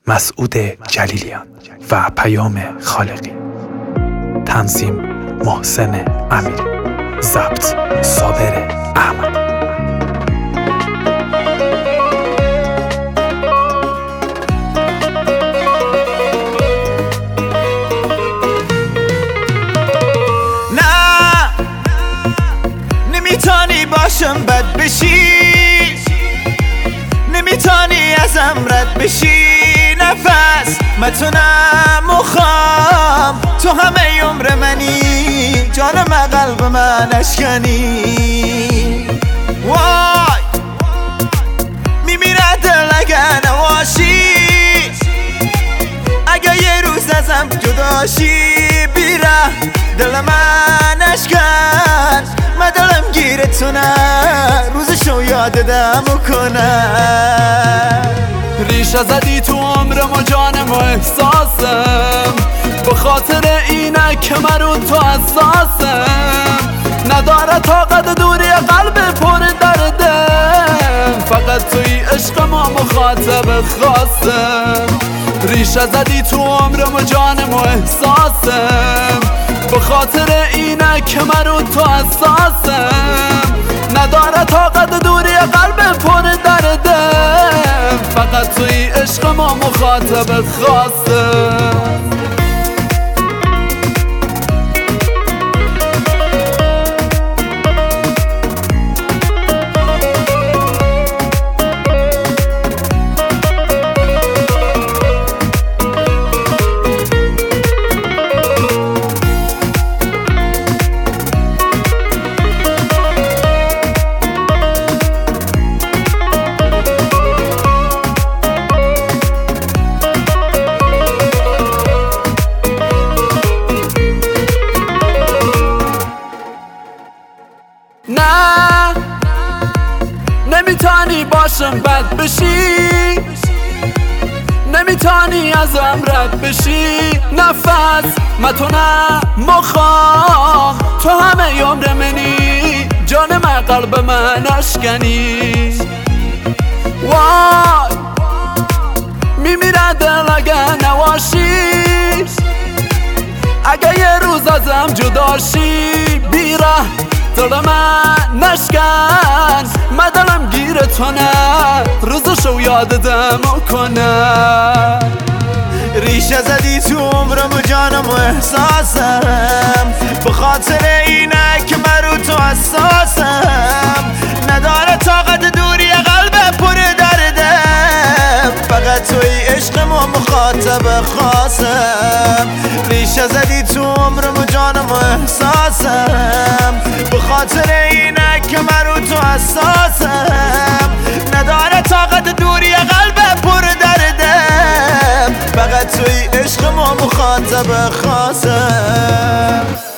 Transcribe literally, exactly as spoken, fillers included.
مسعود جلیلیان و پیام خالقی. تنظیم محسن امیری. ضبط صابر احمد. نمیتانی باشم بد بشی، نمیتانی ازم رد بشی. نفس متونم مخام، تو همه عمر منی، جانم قلب من اشکنی. وای میمیره دل اگه نواشی، اگه یه روز ازم جداشی. بیره دل من اشکن، من دلم گیرتونه، روزشو یادم کنه. ریشه زدی تو عمرم و جانم و احساسم، به خاطر اینه که من رو تو حساسم. نداره طاقت دوری قلب پر دردم، فقط توی عشق ما مخاطب خاصم. ریشه زدی تو عمرم و جانم و احساسم، به خاطر اینه که من رو تو حساسم. نداره طاقت دوری قلب پر دردم، فقط توی عشق ما مخاطب خاصم. نه نمیتانی باشم بد بشی، نمیتانی ازم رد بشی. نفس متونه مخوام، تو همه عمر منی، جانم قلب من اشکنی. وای میمیره دل اگه نواشی، اگه یه روز ازم جداشی. بیره دل من نشکن، من دلم گیرتونه، روزشو یادم کنه. ریشه زدی تو عمرم و جانم و احساسم، به خاطر اینه که من رو تو حساسم. نداره طاقت دوری قلب پر دردم، فقط توی عشق ما مخاطب خاصم. ریشه زدی تو عمرم و جانم و احساسم، به خاطر اینه که من رو تو حساسم. نداره طاقت دوری قلب پر دردم، فقط توی عشق ما مخاطب خاصم.